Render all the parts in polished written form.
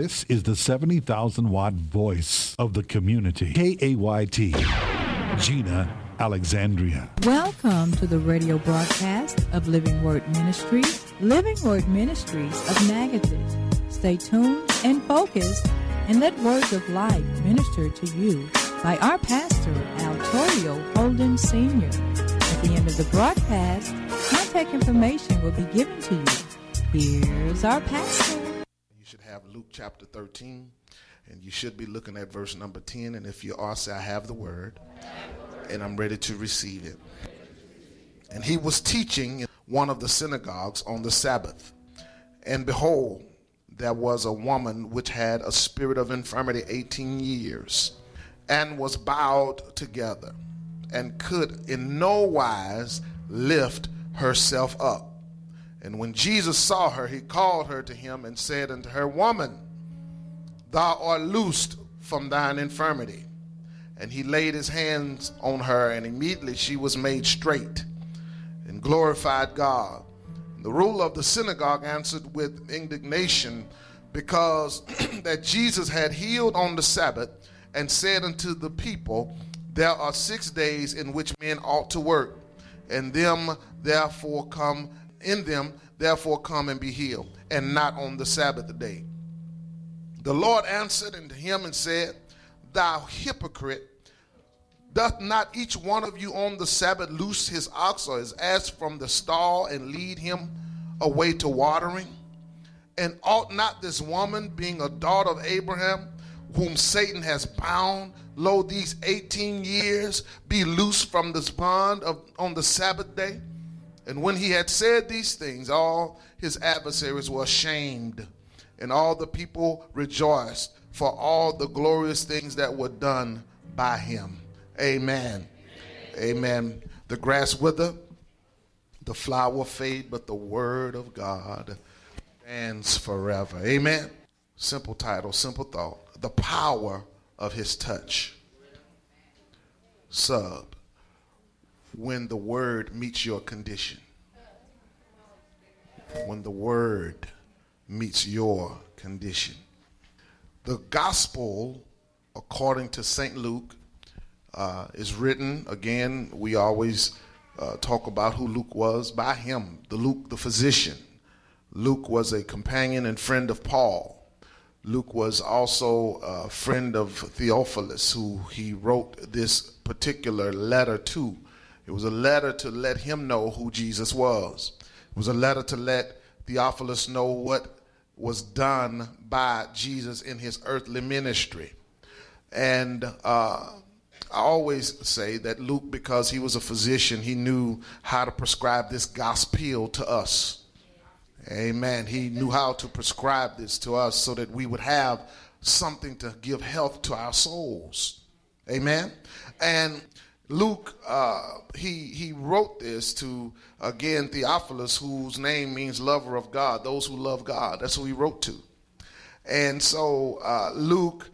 This is the 70,000-watt voice of the community. KAYT, Gina Alexandria. Welcome to the radio broadcast of Living Word Ministries. Living Word Ministries of Magadan. Stay tuned and focused and let words of life minister to you by our pastor, Altorio Holden Sr. At the end of the broadcast, contact information will be given to you. Here's our pastor. You should have Luke chapter 13, and you should be looking at verse number 10. And if you are, say, I have the word, and I'm ready to receive it. And he was teaching in one of the synagogues on the Sabbath. And behold, there was a woman which had a spirit of infirmity 18 years, and was bowed together, and could in no wise lift herself up. And when Jesus saw her, he called her to him and said unto her, Woman, thou art loosed from thine infirmity. And he laid his hands on her, and immediately she was made straight and glorified God. And the ruler of the synagogue answered with indignation, because that Jesus had healed on the Sabbath, and said unto the people, there are 6 days in which men ought to work, and them therefore come and be healed, and not on the Sabbath day. The Lord answered unto him and said, Thou hypocrite, doth not each one of you on the Sabbath loose his ox or his ass from the stall and lead him away to watering? And ought not this woman, being a daughter of Abraham, whom Satan has bound, lo, these 18 years, be loosed from this bond on the Sabbath day? And when he had said these things, all his adversaries were ashamed, and all the people rejoiced for all the glorious things that were done by him. Amen. Amen. The grass wither, the flower fade, but the word of God stands forever. Amen. Simple title, simple thought. The power of his touch. Sub. When the word meets your condition. When the word meets your condition. The gospel, according to St. Luke, is written, again, we always talk about who Luke was, by him, Luke the physician. Luke was a companion and friend of Paul. Luke was also a friend of Theophilus, who he wrote this particular letter to. It was a letter to let him know who Jesus was. It was a letter to let Theophilus know what was done by Jesus in his earthly ministry. And I always say that Luke, because he was a physician, he knew how to prescribe this gospel to us. Amen. He knew how to prescribe this to us so that we would have something to give health to our souls. Amen. And Luke, he wrote this to, again, Theophilus, whose name means lover of God, those who love God. That's who he wrote to. And so Luke,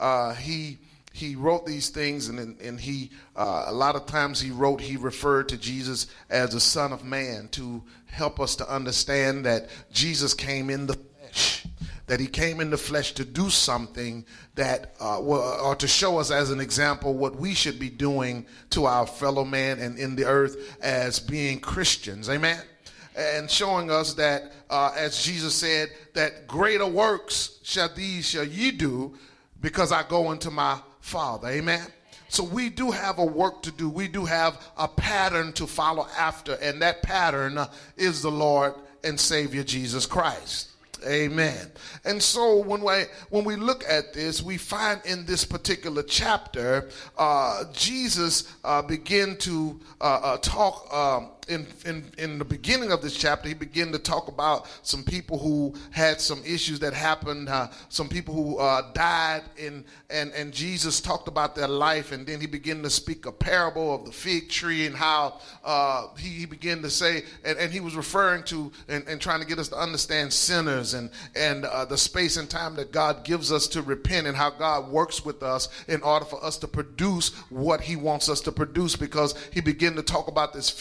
he wrote these things, and he a lot of times he referred to Jesus as the Son of Man, to help us to understand that Jesus came in the flesh, that he came in the flesh to do something that, or to show us as an example what we should be doing to our fellow man and in the earth as being Christians. Amen. And showing us that, as Jesus said, that greater works shall ye do, because I go into my Father. Amen. So we do have a work to do. We do have a pattern to follow after, and that pattern is the Lord and Savior Jesus Christ. Amen. And so when we look at this, we find in this particular chapter, Jesus began to talk. In the beginning of this chapter, he began to talk about some people who had some issues that happened, some people who died, and Jesus talked about their life, and then he began to speak a parable of the fig tree and how he began to say, and he was referring to and trying to get us to understand sinners and the space and time that God gives us to repent, and how God works with us in order for us to produce what he wants us to produce, because he began to talk about this fig tree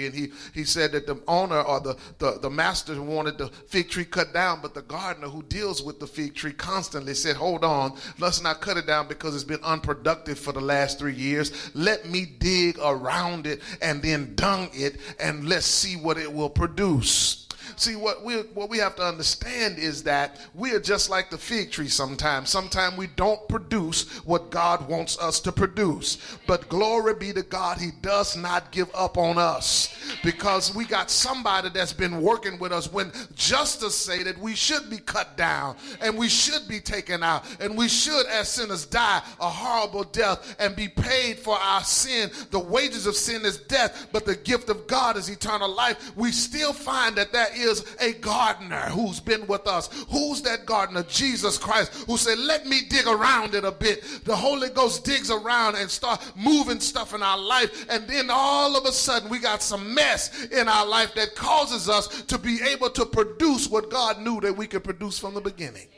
and he said that the owner or the master wanted the fig tree cut down, but the gardener who deals with the fig tree constantly said, hold on, let's not cut it down because it's been unproductive for the last 3 years. Let me dig around it and then dung it, and let's see what it will produce. See, what we have to understand is that we are just like the fig tree sometimes. Sometimes we don't produce what God wants us to produce. But glory be to God, he does not give up on us, because we got somebody that's been working with us when justice say that we should be cut down and we should be taken out and we should, as sinners, die a horrible death and be paid for our sin. The wages of sin is death, but the gift of God is eternal life. We still find that there is a gardener who's been with us. Who's that gardener? Jesus Christ, who said, let me dig around it a bit. The Holy Ghost digs around and start moving stuff in our life, and then all of a sudden we got some mess in our life that causes us to be able to produce what God knew that we could produce from the beginning.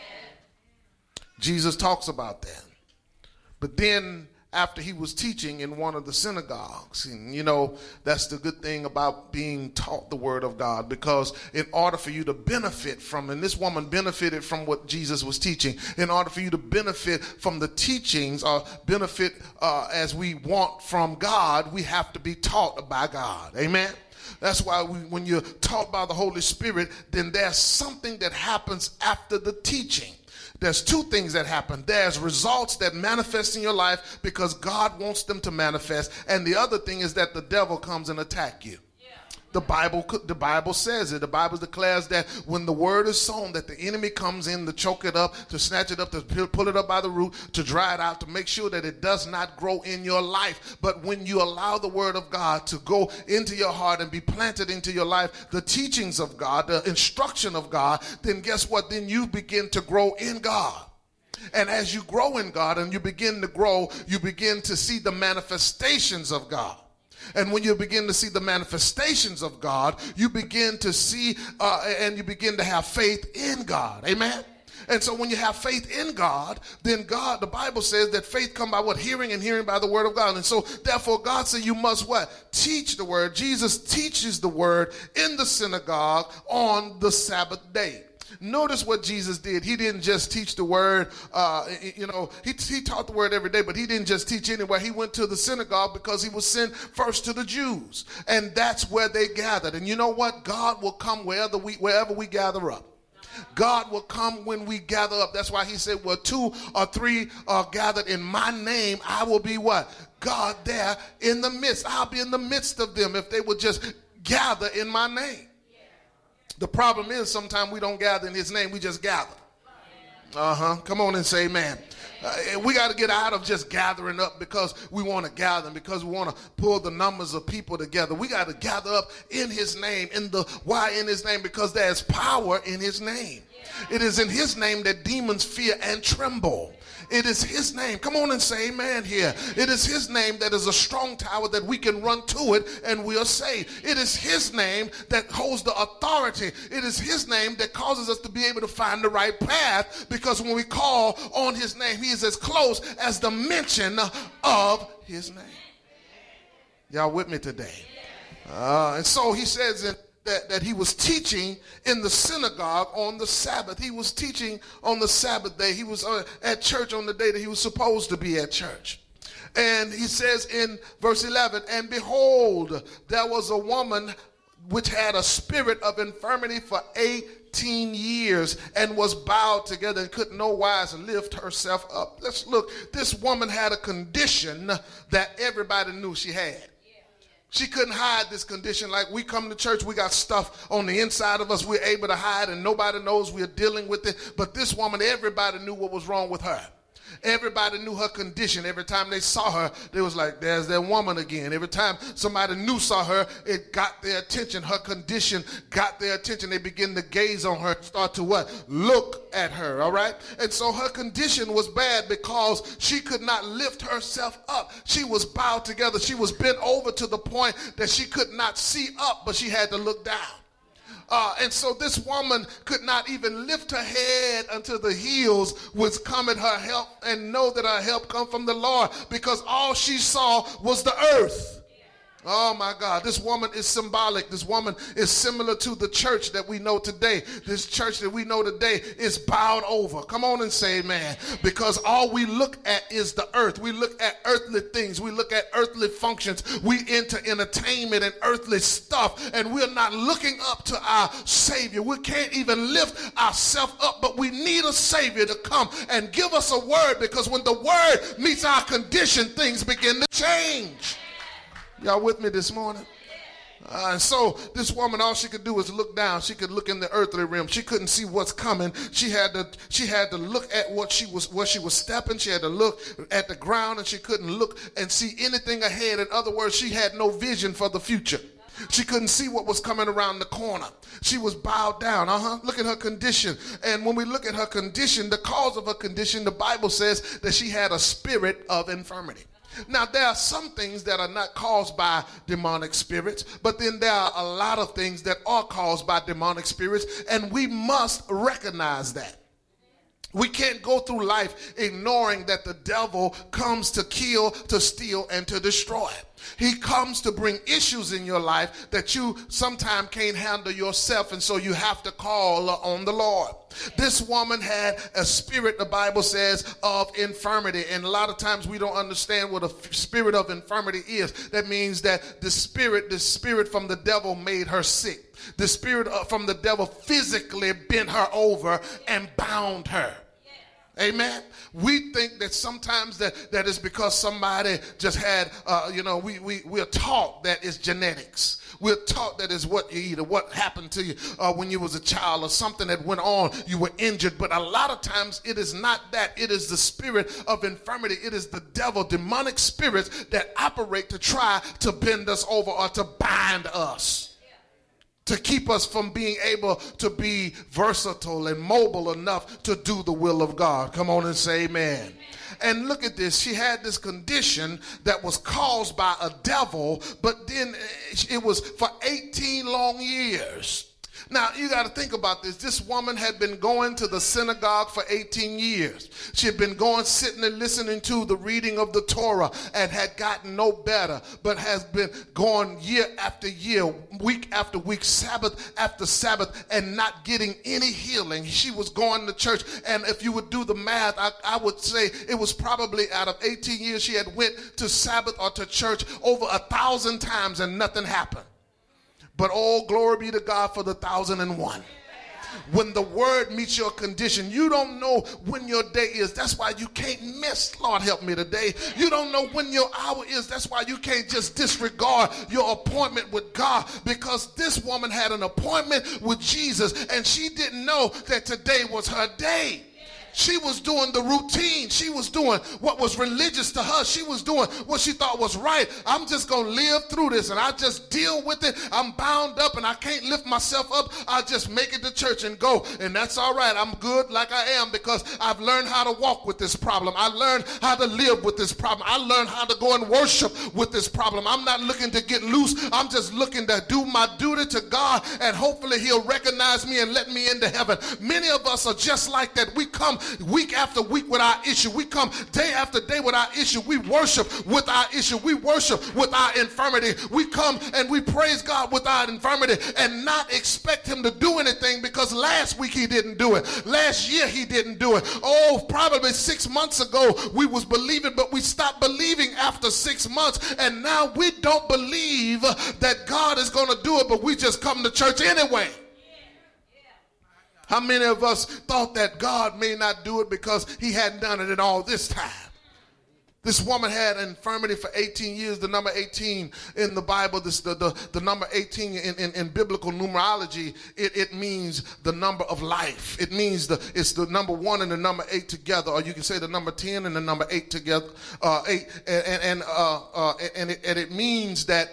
Jesus talks about that. But then after he was teaching in one of the synagogues, and you know, that's the good thing about being taught the word of God, because in order for you to benefit from, and this woman benefited from what Jesus was teaching, in order for you to benefit from the teachings or benefit as we want from God, we have to be taught by God. Amen. That's why when you're taught by the Holy Spirit, then there's something that happens after the teaching. There's two things that happen. There's results that manifest in your life because God wants them to manifest. And the other thing is that the devil comes and attack you. The Bible says it. The Bible declares that when the word is sown, that the enemy comes in to choke it up, to snatch it up, to pull it up by the root, to dry it out, to make sure that it does not grow in your life. But when you allow the word of God to go into your heart and be planted into your life, the teachings of God, the instruction of God, then guess what? Then you begin to grow in God. And as you grow in God and you begin to grow, you begin to see the manifestations of God. And when you begin to see the manifestations of God, you begin to see and you begin to have faith in God. Amen. And so when you have faith in God, then God, the Bible says that faith comes by what? Hearing, and hearing by the word of God. And so therefore God said you must what? Teach the word. Jesus teaches the word in the synagogue on the Sabbath day. Notice what Jesus did. He didn't just teach the word, he taught the word every day, but he didn't just teach anywhere. He went to the synagogue because he was sent first to the Jews. And that's where they gathered. And you know what? God will come wherever we gather up. God will come when we gather up. That's why he said, well, 2 or 3 are gathered in my name, I will be what? God there in the midst. I'll be in the midst of them if they would just gather in my name. The problem is sometimes we don't gather in his name, we just gather. Come on and say amen. We got to get out of just gathering up because we want to gather and because we want to pull the numbers of people together. We got to gather up in his name. Why in his name? Because there's power in his name. It is in his name that demons fear and tremble. It is his name. Come on and say amen here. It is his name that is a strong tower that we can run to it and we are saved. It is his name that holds the authority. It is his name that causes us to be able to find the right path, because when we call on his name, he is as close as the mention of his name. Y'all with me today? And so he says that he was teaching in the synagogue on the Sabbath. He was teaching on the Sabbath day. He was at church on the day that he was supposed to be at church. And he says in verse 11, and behold, there was a woman which had a spirit of infirmity for 18 years and was bowed together and could no wise lift herself up. Let's look. This woman had a condition that everybody knew she had. She couldn't hide this condition. Like we come to church, we got stuff on the inside of us we're able to hide and nobody knows we're dealing with it. But this woman, everybody knew what was wrong with her. Everybody knew her condition. Every time they saw her, they was like, there's that woman again. Every time somebody new saw her, it got their attention. Her condition got their attention. They begin to gaze on her, start to what? Look at her, all right? And so her condition was bad because she could not lift herself up. She was bowed together. She was bent over to the point that she could not see up, but she had to look down. And so this woman could not even lift her head until the hills was come at her help and know that her help come from the Lord, because all she saw was the earth. Oh my God, this woman is symbolic. This woman is similar to the church that we know today. This church that we know today is bowed over. Come on and say amen. Because all we look at is the earth. We look at earthly things. We look at earthly functions. We enter entertainment and earthly stuff, and we're not looking up to our Savior. We can't even lift ourselves up, but we need a Savior to come and give us a word, because when the word meets our condition, things begin to change. Y'all with me this morning? And so this woman, all she could do was look down. She could look in the earthly realm. She couldn't see what's coming. She had to look at where she was stepping. She had to look at the ground, and she couldn't look and see anything ahead. In other words, she had no vision for the future. She couldn't see what was coming around the corner. She was bowed down. Look at her condition. And when we look at her condition, the cause of her condition, the Bible says that she had a spirit of infirmity. Now, there are some things that are not caused by demonic spirits, but then there are a lot of things that are caused by demonic spirits, and we must recognize that. We can't go through life ignoring that the devil comes to kill, to steal, and to destroy. He comes to bring issues in your life that you sometimes can't handle yourself, and so you have to call on the Lord. This woman had a spirit, the Bible says, of infirmity, and a lot of times we don't understand what a spirit of infirmity is. That means that the spirit from the devil made her sick. The spirit from the devil physically bent her over and bound her. Amen. We think that sometimes that is because somebody just had, we're taught that it's genetics. We're taught that is what you eat or what happened to you when you was a child, or something that went on, you were injured. But a lot of times it is not that. It is the spirit of infirmity. It is the devil, demonic spirits that operate to try to bend us over or to bind us, to keep us from being able to be versatile and mobile enough to do the will of God. Come on and say amen. And look at this. She had this condition that was caused by a devil, but then it was for 18 long years. Now, you got to think about this. This woman had been going to the synagogue for 18 years. She had been going, sitting and listening to the reading of the Torah, and had gotten no better, but has been going year after year, week after week, Sabbath after Sabbath, and not getting any healing. She was going to church, and if you would do the math, I would say it was probably out of 18 years she had went to Sabbath or to church over 1,000 times, and nothing happened. But oh, glory be to God for the 1,001. When the word meets your condition, you don't know when your day is. That's why you can't miss. Lord, help me today. You don't know when your hour is. That's why you can't just disregard your appointment with God, because this woman had an appointment with Jesus, and she didn't know that today was her day. She was doing the routine. She was doing what was religious to her. She was doing what she thought was right. I'm just going to live through this, and I just deal with it. I'm bound up, and I can't lift myself up. I just make it to church and go, and that's all right. I'm good like I am, because I've learned how to walk with this problem. I learned how to live with this problem. I learned how to go and worship with this problem. I'm not looking to get loose. I'm just looking to do my duty to God, and hopefully he'll recognize me and let me into heaven. Many of us are just like that. We come week after week with our issue. We come day after day with our issue. We worship with our issue. We worship with our infirmity. We come and we praise God with our infirmity and not expect him to do anything, because last week he didn't do it. Last year he didn't do it. Oh, probably 6 months ago we was believing, but we stopped believing after 6 months, and now we don't believe that God is going to do it, but we just come to church anyway. How many of us thought that God may not do it because he hadn't done it in all this time? This woman had an infirmity for 18 years. The number 18 in the Bible, the number 18 in biblical numerology, it means the number of life. It means it's the number 1 and the number 8 together, or you can say the number 10 and the number 8 together. It means that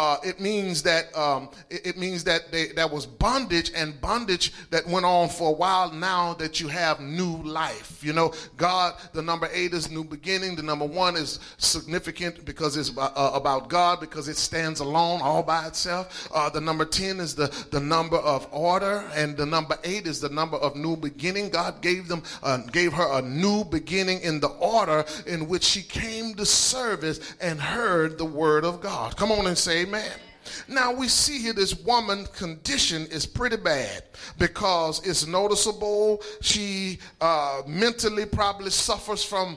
there was bondage, and bondage that went on for a while. Now that you have new life, you know, God, the number 8 is new beginning. The number 1 one is significant because it's about God, because it stands alone all by itself. The number 10 is the number of order, and the number 8 is the number of new beginning. God gave her a new beginning in the order in which she came to service and heard the word of God. Come on and say amen. Now we see here this woman's condition is pretty bad because it's noticeable. She mentally probably suffers from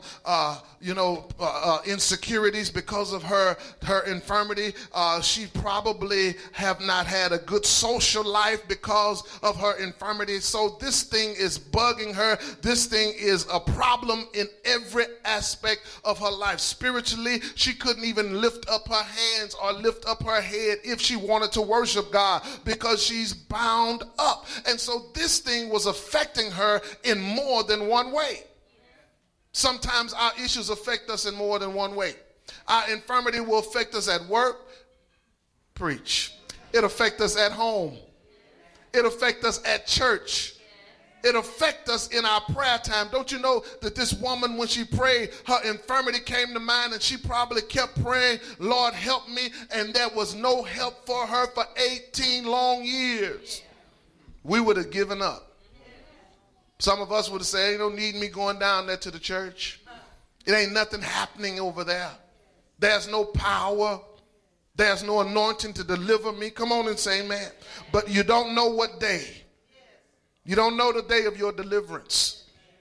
insecurities because of her infirmity. She probably have not had a good social life because of her infirmity. So this thing is bugging her. This thing is a problem in every aspect of her life. Spiritually, she couldn't even lift up her hands or lift up her head if she wanted to worship God because she's bound up. And so this thing was affecting her in more than one way. Sometimes our issues affect us in more than one way. Our infirmity will affect us at work. Preach. It affects us at home. It affects us at church. It affects us in our prayer time. Don't you know that this woman, when she prayed, her infirmity came to mind, and she probably kept praying, Lord, help me, and there was no help for her for 18 long years. We would have given up. Some of us would have said, you don't need me going down there to the church. It ain't nothing happening over there. There's no power. There's no anointing to deliver me. Come on and say amen. But you don't know what day. You don't know the day of your deliverance.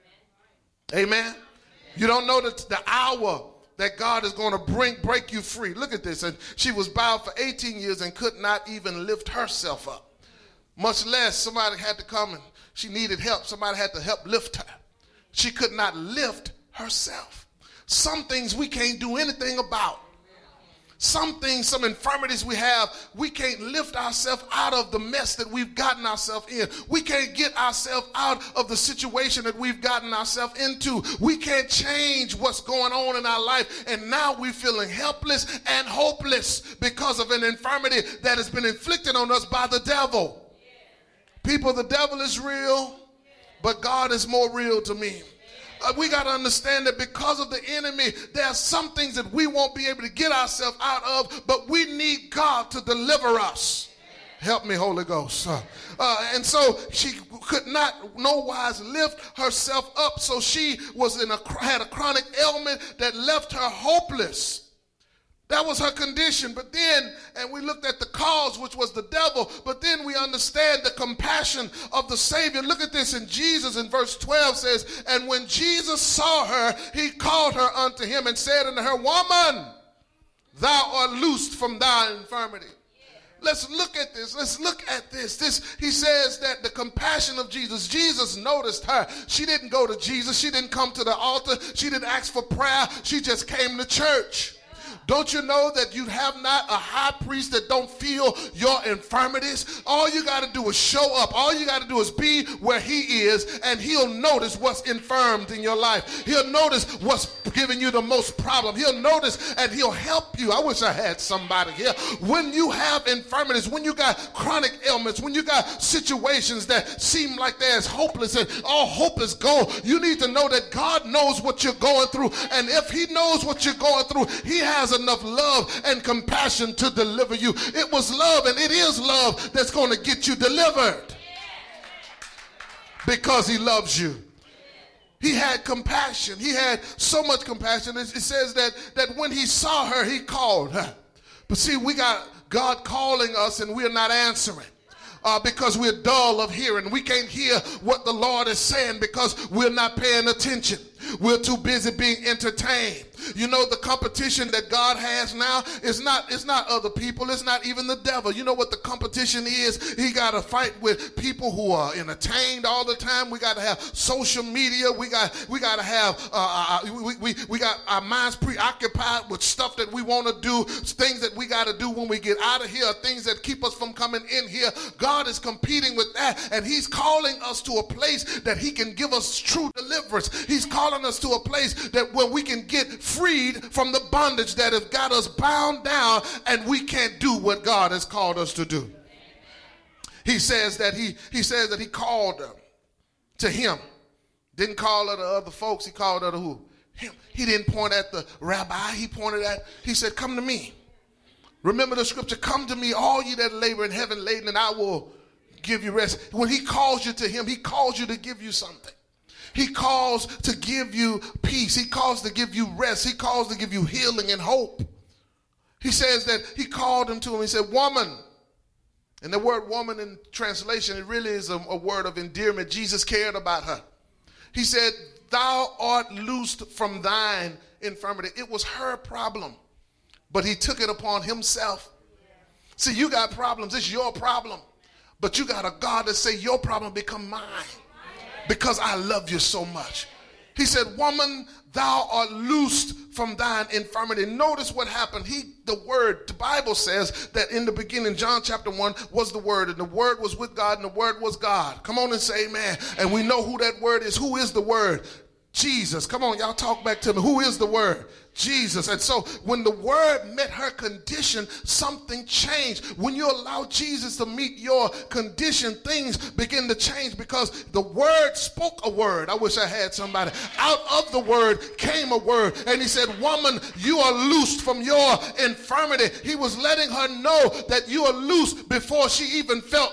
Amen. You don't know the hour that God is going to break you free. Look at this. And she was bound for 18 years and could not even lift herself up. Much less somebody had to come and she needed help. Somebody had to help lift her. She could not lift herself. Some things we can't do anything about. Some things, some infirmities we have, we can't lift ourselves out of the mess that we've gotten ourselves in. We can't get ourselves out of the situation that we've gotten ourselves into. We can't change what's going on in our life. And now we're feeling helpless and hopeless because of an infirmity that has been inflicted on us by the devil. People, the devil is real, but God is more real to me. We got to understand that because of the enemy, there are some things that we won't be able to get ourselves out of, but we need God to deliver us. Help me, Holy Ghost. And so she could not no wise lift herself up, so she was had a chronic ailment that left her hopeless. That was her condition. But then, and we looked at the cause, which was the devil, but then we understand the compassion of the Savior. Look at this in Jesus in verse 12 says, and when Jesus saw her, he called her unto him and said unto her, Woman, thou art loosed from thy infirmity. Let's look at this. Let's look at this. He says that the compassion of Jesus. Jesus noticed her. She didn't go to Jesus. She didn't come to the altar. She didn't ask for prayer. She just came to church. Don't you know that you have not a high priest that don't feel your infirmities? All you got to do is show up. All you got to do is be where he is, and he'll notice what's infirmed in your life. He'll notice what's giving you the most problem. He'll notice and he'll help you. I wish I had somebody here. When you have infirmities, when you got chronic ailments, when you got situations that seem like they're as hopeless and all hope is gone, you need to know that God knows what you're going through. And if he knows what you're going through, he has enough love and compassion to deliver you. It was love, and it is love that's going to get you delivered because he loves you. He had compassion. He had so much compassion. It says that when he saw her, he called her. But see, we got God calling us and we're not answering. Because we're dull of hearing. We can't hear what the Lord is saying because we're not paying attention. We're too busy being entertained. You know, the competition that God has now is not other people. It's not even the devil. You know what the competition is? He got to fight with people who are entertained all the time. We got to have social media. We got to have we got our minds preoccupied with stuff that we want to do, things that we got to do when we get out of here, things that keep us from coming in here. God is competing with that, and he's calling us to a place that he can give us true deliverance. He's calling us to a place that where we can get freed from the bondage that has got us bound down, and we can't do what God has called us to do. He says that he called her to him. Didn't call her to other folks. He called her to who? him. He didn't point at the rabbi. He said, come to me. Remember the scripture, come to me, all ye that labor and heavy laden, and I will give you rest. When he calls you to him, he calls you to give you something. He calls to give you peace. He calls to give you rest. He calls to give you healing and hope. He says that he called him to him. He said, woman. And the word woman in translation, it really is a word of endearment. Jesus cared about her. He said, thou art loosed from thine infirmity. It was her problem, but he took it upon himself. See, you got problems. It's your problem. But you got a God that say your problem become mine because I love you so much. He said, woman, thou art loosed from thine infirmity. Notice what happened. The Bible says that in the beginning, John chapter 1 was the Word, and the Word was with God, and the Word was God. Come on and say amen. And we know who that Word is. Who is the Word? Jesus. Come on, y'all talk back to me. Who is the Word? Jesus. And so when the Word met her condition, something changed. When you allow Jesus to meet your condition, things begin to change because the Word spoke a word. I wish I had somebody. Out of the Word came a word. And he said, woman, you are loosed from your infirmity. He was letting her know that you are loosed before she even felt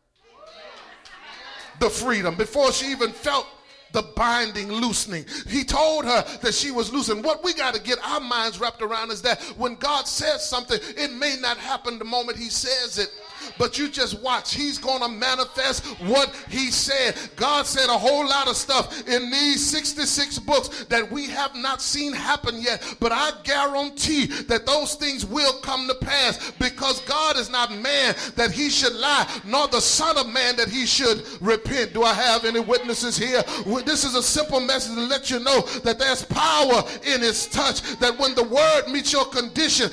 the freedom, before she even felt the binding loosening. He told her that she was loose. And what we got to get our minds wrapped around is that when God says something, it may not happen the moment he says it, but you just watch. He's going to manifest what he said. God said a whole lot of stuff in these 66 books that we have not seen happen yet, but I guarantee that those things will come to pass because God is not man that he should lie, nor the son of man that he should repent. Do I have any witnesses here? This is a simple message to let you know that there's power in his touch, that when the word meets your condition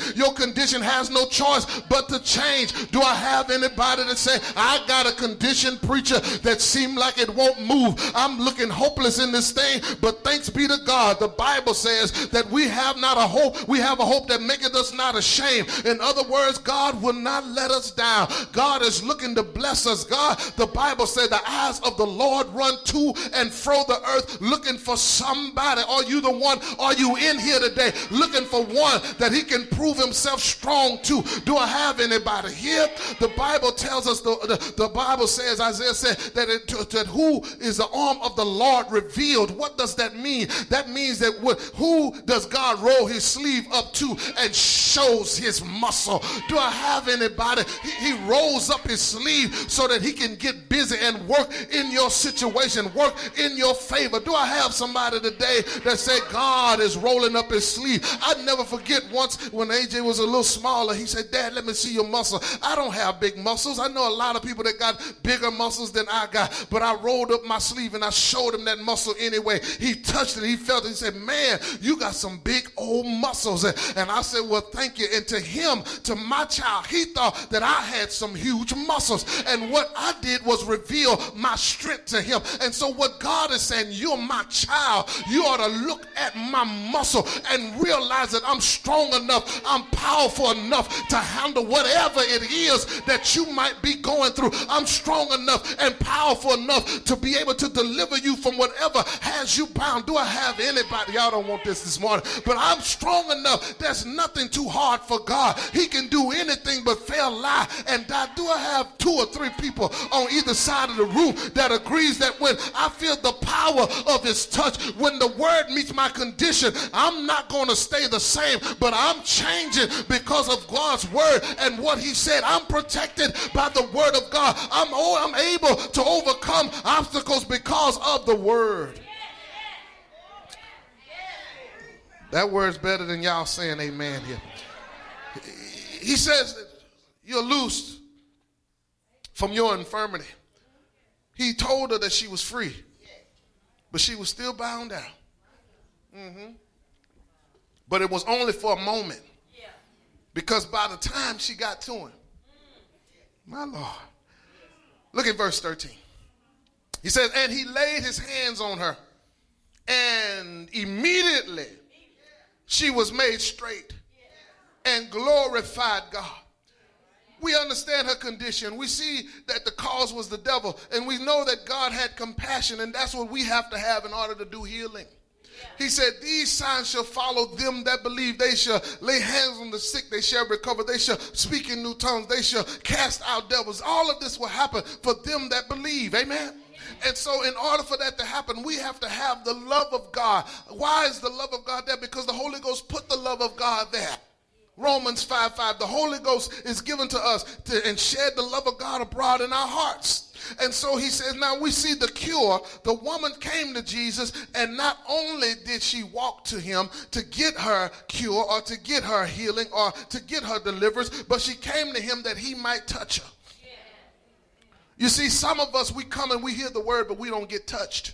has no choice but to change. Do I have anybody that say, I got a condition, preacher, that seem like it won't move? I'm looking hopeless in this thing, but thanks be to God. The Bible says that we have not a hope. We have a hope that maketh us not ashamed. In other words, God will not let us down. God is looking to bless us. The Bible said the eyes of the Lord run to and fro the earth looking for somebody. Are you the one? Are you in here today looking for one that he can prove himself strong to? Do I have anybody here? The Bible tells us, the Bible says, Isaiah said that who is the arm of the Lord revealed. What does that mean? That means that who does God roll his sleeve up to and shows his muscle? Do I have anybody? He rolls up his sleeve so that he can get busy and work in your situation, work in your favor. Do I have somebody today that said God is rolling up his sleeve? I never forget once when AJ was a little smaller, he said, Dad, let me see your muscle. I don't have big muscles. I know a lot of people that got bigger muscles than I got, but I rolled up my sleeve and I showed him that muscle anyway. He touched it. He felt it. He said, man, you got some big old muscles. And I said, well, thank you. And to him, to my child, he thought that I had some huge muscles. And what I did was reveal my strength to him. And so what God is saying, you're my child. You ought to look at my muscle and realize that I'm strong enough, I'm powerful enough to handle whatever it is that you might be going through. I'm strong enough and powerful enough to be able to deliver you from whatever has you bound. Do I have anybody? Y'all don't want this morning, but I'm strong enough. There's nothing too hard for God. He can do anything but fail, lie, and die. Do I have 2 or 3 people on either side of the room that agrees that when I feel the power of his touch, when the word meets my condition, I'm not going to stay the same, but I'm changing because of God's word and what he said. I'm protected by the word of God. I'm able to overcome obstacles because of the word. That word's better than y'all saying amen here. He says that you're loosed from your infirmity. He told her that she was free, but she was still bound down. But it was only for a moment, because by the time she got to him, my Lord, look at verse 13. He says, and he laid his hands on her, and immediately she was made straight and glorified God. We understand her condition. We see that the cause was the devil, and we know that God had compassion, and that's what we have to have in order to do healing. He said, these signs shall follow them that believe. They shall lay hands on the sick. They shall recover. They shall speak in new tongues. They shall cast out devils. All of this will happen for them that believe. Amen. And so in order for that to happen, we have to have the love of God. Why is the love of God there? Because the Holy Ghost put the love of God there. Romans 5:5, the Holy Ghost is given to us and shed the love of God abroad in our hearts. And so he says, now we see the cure. The woman came to Jesus, and not only did she walk to him to get her cure or to get her healing or to get her deliverance, but she came to him that he might touch her. You see, some of us, we come and we hear the word, but we don't get touched.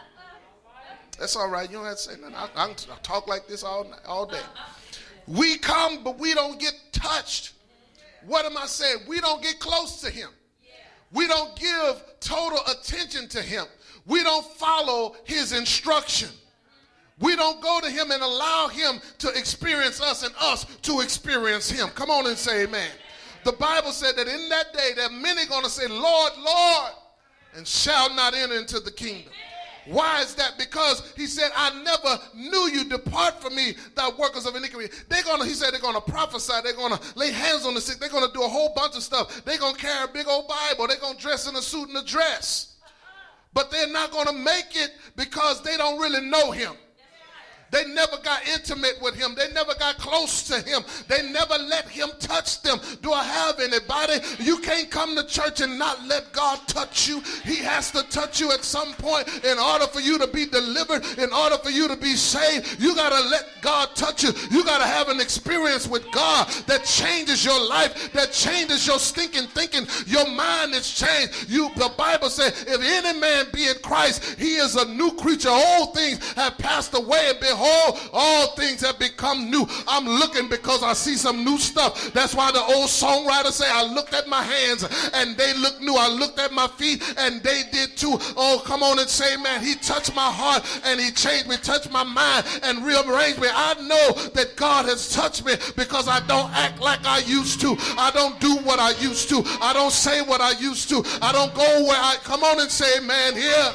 That's all right. You don't have to say nothing. I can talk like this all day. We come, but we don't get touched. What am I saying? We don't get close to him. We don't give total attention to him. We don't follow his instruction. We don't go to him and allow him to experience us and us to experience him. Come on and say amen. The Bible said that in that day that many going to say, Lord, Lord, and shall not enter into the kingdom. Why is that? Because he said, I never knew you. Depart from me, thou workers of iniquity. He said they're going to prophesy. They're going to lay hands on the sick. They're going to do a whole bunch of stuff. They're going to carry a big old Bible. They're going to dress in a suit and a dress. But they're not going to make it because they don't really know him. They never got intimate with him. They never got close to him. They never let him touch them. Do I have anybody? You can't come to church and not let God touch you. He has to touch you at some point in order for you to be delivered, in order for you to be saved. You got to let God touch you. You got to have an experience with God that changes your life, that changes your stinking thinking. Your mind is changed. The Bible says, if any man be in Christ, he is a new creature. Old things have passed away, and behold, all things have become new. I'm looking because I see some new stuff. That's why the old songwriter say, I looked at my hands and they look new. I looked at my feet and they did too. Oh, come on and say, man, he touched my heart and he changed me, touched my mind and rearranged me. I know that God has touched me because I don't act like I used to. I don't do what I used to. I don't say what I used to. I don't go where I, come on and say, man, here.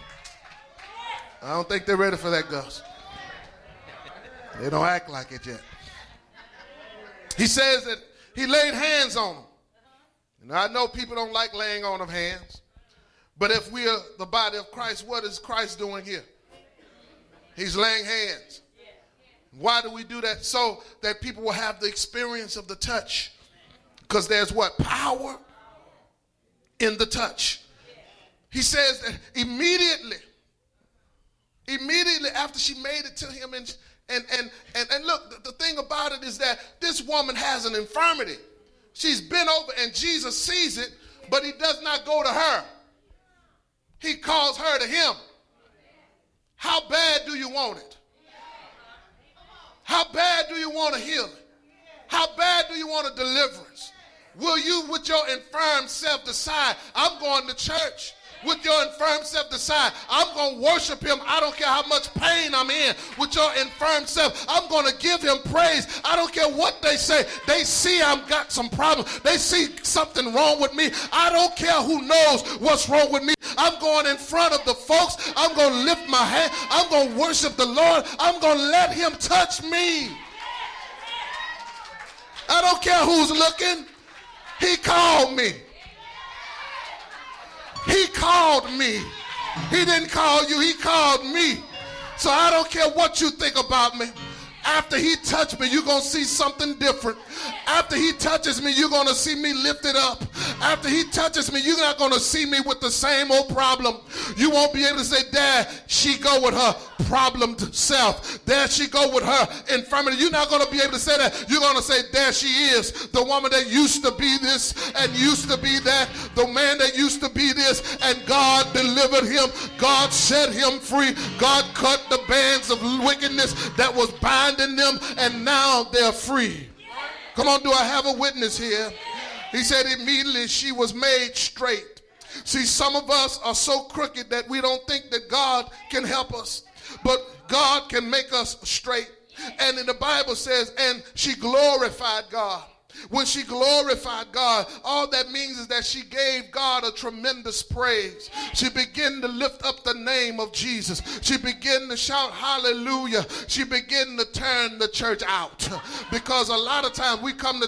I don't think they're ready for that, Gus. They don't act like it yet. He says that he laid hands on them. And I know people don't like laying on of hands. But if we are the body of Christ, what is Christ doing here? He's laying hands. Why do we do that? So that people will have the experience of the touch. Because there's what? Power in the touch. He says that immediately after she made it to him and look, the thing about it is that this woman has an infirmity. She's bent over and Jesus sees it, but he does not go to her. He calls her to him. How bad do you want it? How bad do you want a healing? How bad do you want a deliverance? Will you with your infirm self decide, I'm going to church? With your infirm self decide, I'm going to worship him. I don't care how much pain I'm in. With your infirm self, I'm going to give him praise. I don't care what they say. They see I've got some problems. They see something wrong with me. I don't care who knows what's wrong with me. I'm going in front of the folks. I'm going to lift my hand. I'm going to worship the Lord. I'm going to let him touch me. I don't care who's looking. He called me. He called me. He didn't call you. He called me. So I don't care what you think about me. After he touched me, you're going to see something different. After he touches me, you're going to see me lifted up. After he touches me, you're not going to see me with the same old problem. You won't be able to say, there she go with her problemed self. There she go with her infirmity. You're not going to be able to say that. You're going to say, there she is, the woman that used to be this and used to be that, the man that used to be this, and God delivered him. God set him free. God cut the bands of wickedness that was binding them, and now they're free. Come on, do I have a witness here? He said immediately she was made straight. See, some of us are so crooked that we don't think that God can help us, but God can make us straight. And in the Bible says, and she glorified God. When she glorified God, all that means is that she gave God a tremendous praise. She began to lift up the name of Jesus. She began to shout hallelujah. She began to turn the church out. Because a lot of times we come to